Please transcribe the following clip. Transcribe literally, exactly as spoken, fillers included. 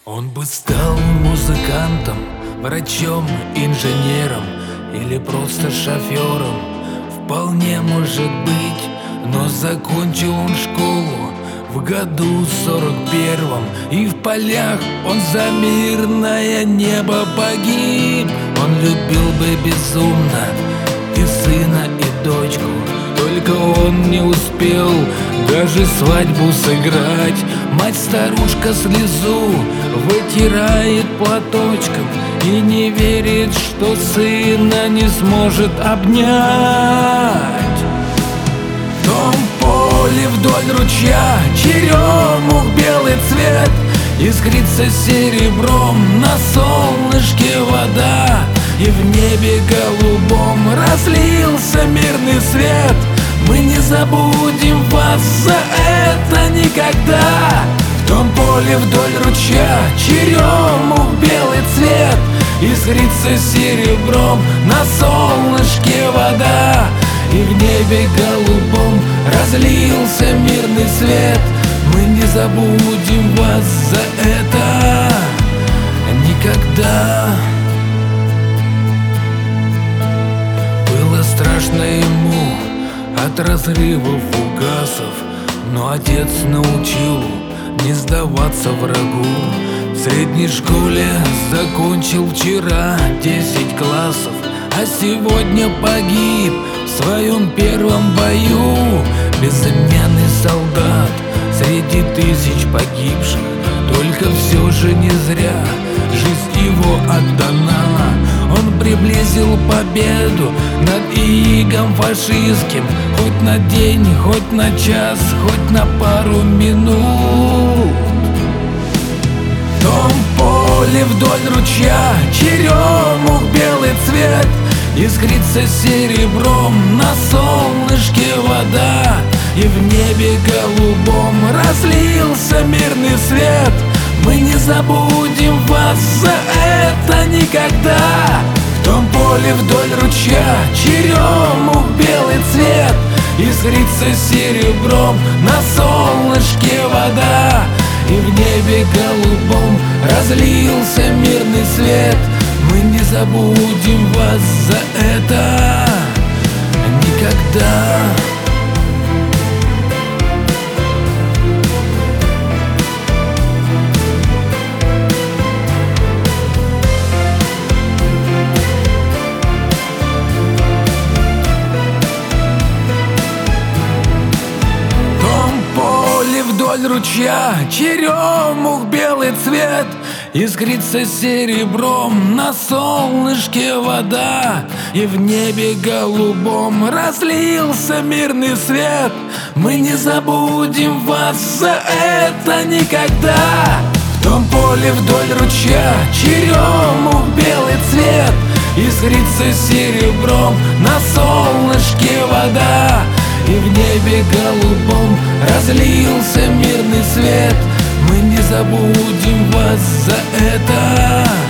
Он бы стал музыкантом, врачом, инженером или просто шофером. Вполне может быть, но закончил он школу в году сорок первом, и в полях он за мирное небо погиб. Он любил бы безумно и сына, и дочку, только он не успел даже свадьбу сыграть. Мать-старушка слезу вытирает платочком и не верит, что сына не сможет обнять. В том поле вдоль ручья черемух белый цвет искрится серебром, на солнышке вода, и в небе голубом разлился мирный свет. Мы не забудем вас за это никогда. В том поле вдоль ручья черемух белый цвет искрится серебром, на солнышке вода, и в небе голубом разлился мирный свет. Мы не забудем вас за это никогда. Было страшно ему от разрывов фугасов, но отец научил не сдаваться врагу. В средней школе закончил вчера десять классов, а сегодня погиб в своем первом бою. Безымянный солдат среди тысяч погибших, только все же не зря жизнь его отдана. Он приблизил победу над игом фашистским, хоть на день, хоть на час, хоть на пару минут. В том поле вдоль ручья черемух белый цвет искрится серебром, на солнышке вода, и в небе голубом разлился мирный свет. Мы не забудем вас за это никогда. В том поле вдоль ручья черемух белый цвет искрится серебром, на солнышке вода, и в небе голубом разлился мирный свет. Мы не забудем вас за это никогда. Вдоль ручья черемух белый цвет искрится серебром, на солнышке вода, и в небе голубом разлился мирный свет. Мы не забудем вас за это никогда. В том поле вдоль ручья черемух белый цвет искрится серебром, на солнышке вода, и в небе голубом разлился мирный свет. Мы не забудем вас за это